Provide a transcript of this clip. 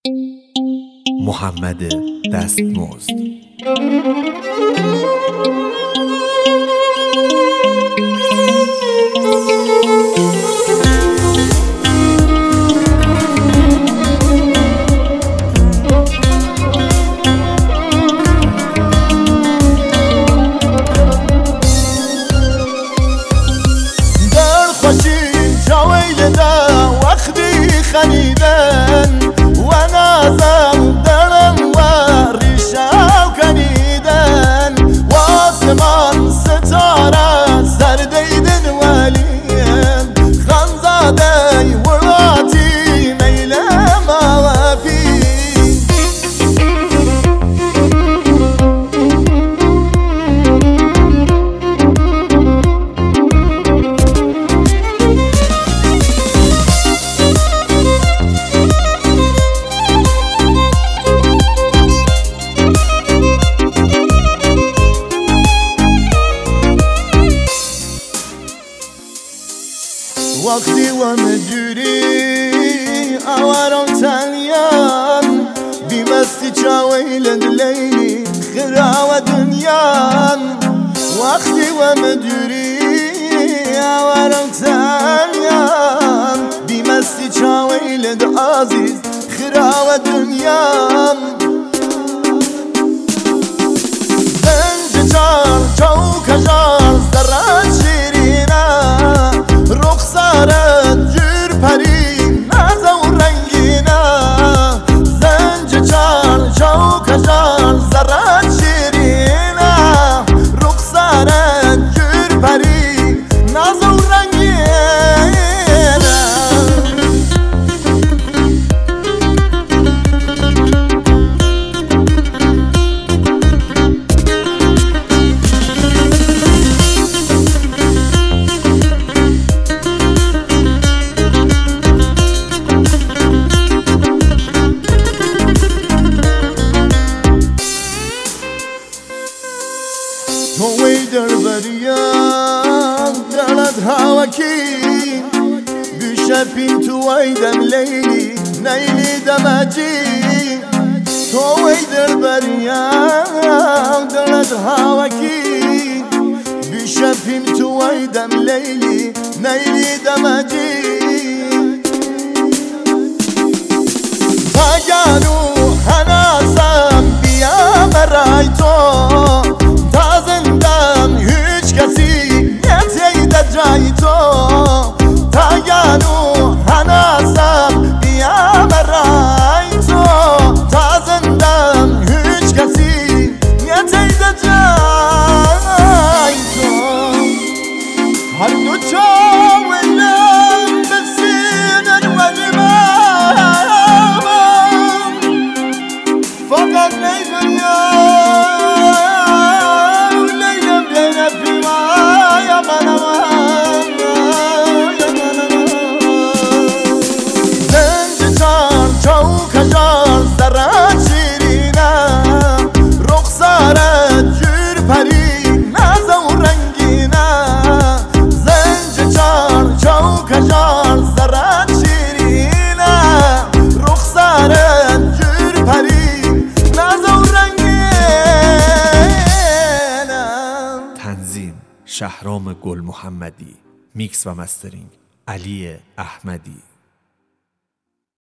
محمد دستمزد. خنیدن و نازم درم و ریشم کنیدن و آسمان ستاره سر دیدن ولیم خانزاده وراتی میلم آوافی وقتی و مجوری آوارم تنیان بیمستی چاویلند لیلی خراو دنیان وقتی و مجوری آوارم تنیان بیمستی چاویلند عزیز خراو دنیان زنج چار چوک جار زران شیرینا رخسارت جور پری ناز و رنگینا زنج چار چوک جار زران شیرینا رخسارت جور پری ناز و رنگینا توی دربریان دلت هواکی بشپین توی دم لیلی نیلی دمجی توی دربریان دلت هواکی بشپین توی دم لیلی نیلی دمجی تاگانو هناسم بیام رای تو جای تو تاگانو هناسم بیام رای تو تا زندم هیچ کسی نیتید جای تو هر دو چاولم بسینن و نمام فقط نیدنیم لیلم بین فیمای منم کجار زران شیرینا رخسارت جور پری ناز و رنگینا زنج چار چو کجار زران شیرینا رخسارت جور پری ناز و رنگینا. تنظیم شهرام گل محمدی. میکس و مسترینگ علی احمدی.